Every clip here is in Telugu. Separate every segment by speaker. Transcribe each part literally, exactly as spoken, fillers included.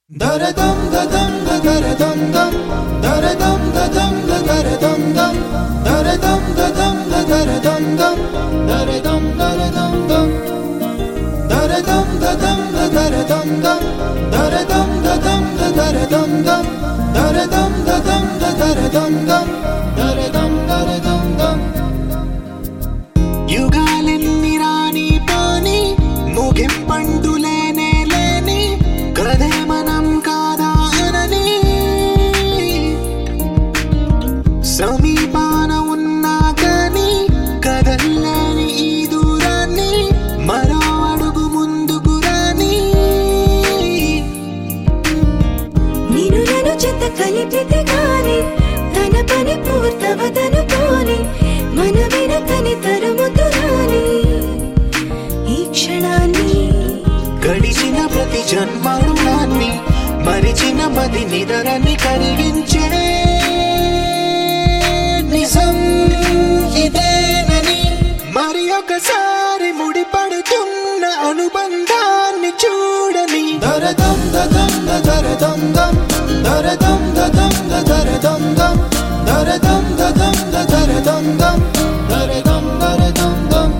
Speaker 1: Daradam dadam daradam dam daradam dadam daradam dam daradam dadam daradam dam daradam daradam dam daradam dadam daradam dam daradam dadam daradam dam daradam dadam daradam dam daradam daradam dam యుగాలెన్ని రాని పోని ముగింపండులేనే లేని కదే మనం కాదా అనని సమీపాన ఉన్నా కానీ కదల్లేని ఈ దూరాన్ని మరో అడుగు ముందుకు రాని
Speaker 2: నిన్ను నన్ను చెత్త కలిపితే గాని తన పని పూర్తవదనుకోని మన వెనకని తరుముతురాని ఈ క్షణాన్ని
Speaker 1: గడిచిన ప్రతి జన్మరుణాన్ని మరిచిన మది నిదరని కరిగించే నిజం ఇదేనని మరి ఒకసారి ముడిపడుతున్న అనుబంధాన్ని చూడని దరదం దదం దరదం దం దరదం దదం దరదం దం దరదం దదం దరదం దం దరదం దరదం దం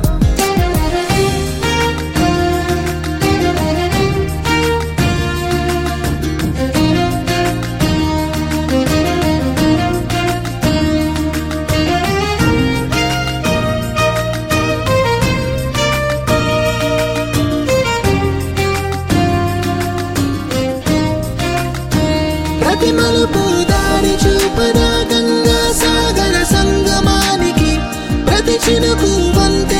Speaker 1: ప్రతి మలుపు దారి చూపదా గంగా సాగర సంగమానికి ప్రతి చినుకు వంతే